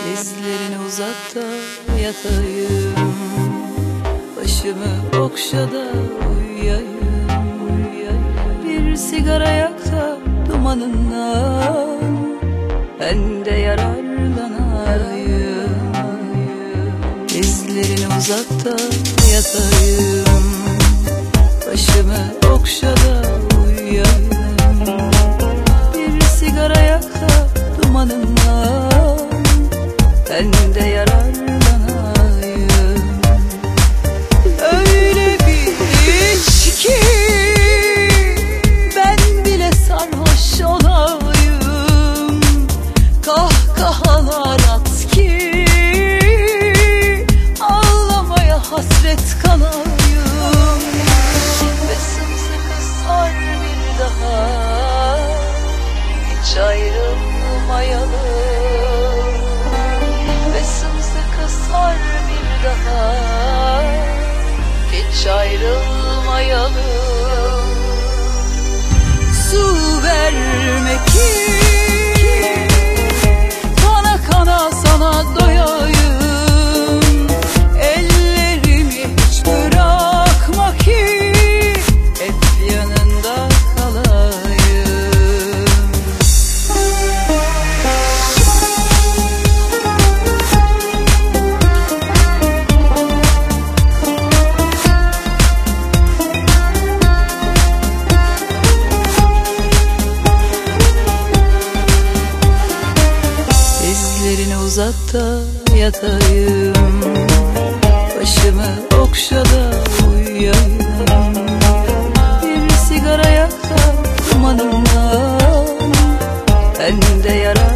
Dizlerini uzat da yatayım, başımı okşa da uyuyayım. Bir sigara yak da dumanından ben de yararlanayım. Dizlerini uzat da yatayım, başımı okşa da uyuyayım. Bir sigara yak da dumanından ben de yararlanayım. Öyle bir iç ki ben bile sarhoş olayım, kahkahalar at ki ağlamaya hasret kalayım. Ve sımsıkı sar bir daha, hiç ayrılmayalım. Ve sımsıkı sar bir daha, hiç ayrılmayalım. Su vermek ki kana kana sana doyayım. Ellerimi hiç bırakma ki hep yanında kalayım. Dizlerini uzat da yatayım, başımı okşa da uyuyayım. Bir sigara yak da dumanından ben de yara